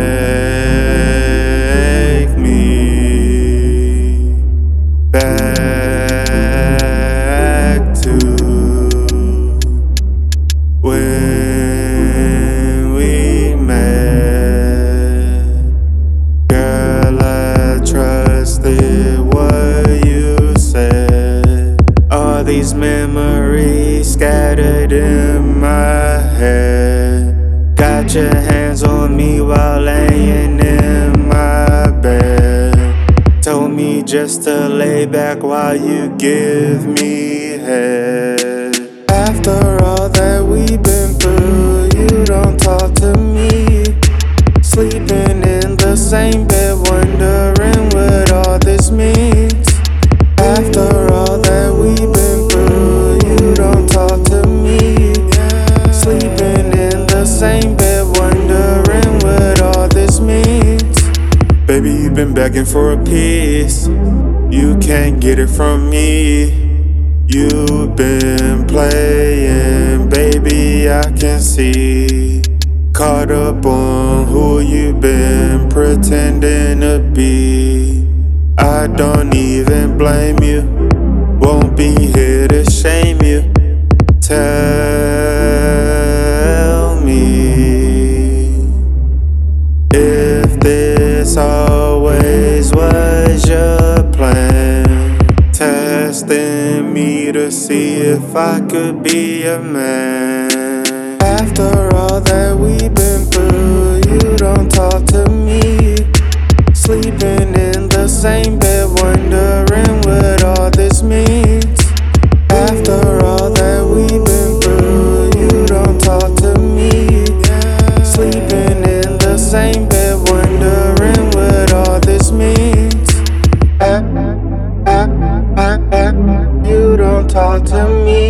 take me back to when we met. Girl, I trusted what you said. All these memories scattered in my head. Got your hands on me while laying in my bed. Told me just to lay back while you give me head. After all that we've been through, you don't talk to me. Sleeping in the same bed, wondering what all this means. After all that we've been through, you don't talk to me. Sleeping in the same bed, wondering what all this means. Baby, you've been begging for a piece. You can't get it from me. You've been playing, baby, I can see. Caught up on who you've been pretending to be. I don't even blame you, won't be here to shame you. Tell me if this always was your plan. Testing me to see if I could be a man. After all that we've been through, you don't talk to me. Sleeping in the same bed, wondering what all this means. After all that we've been through, you don't talk to me. Sleeping in the same bed, wondering what all this means. You don't talk to me.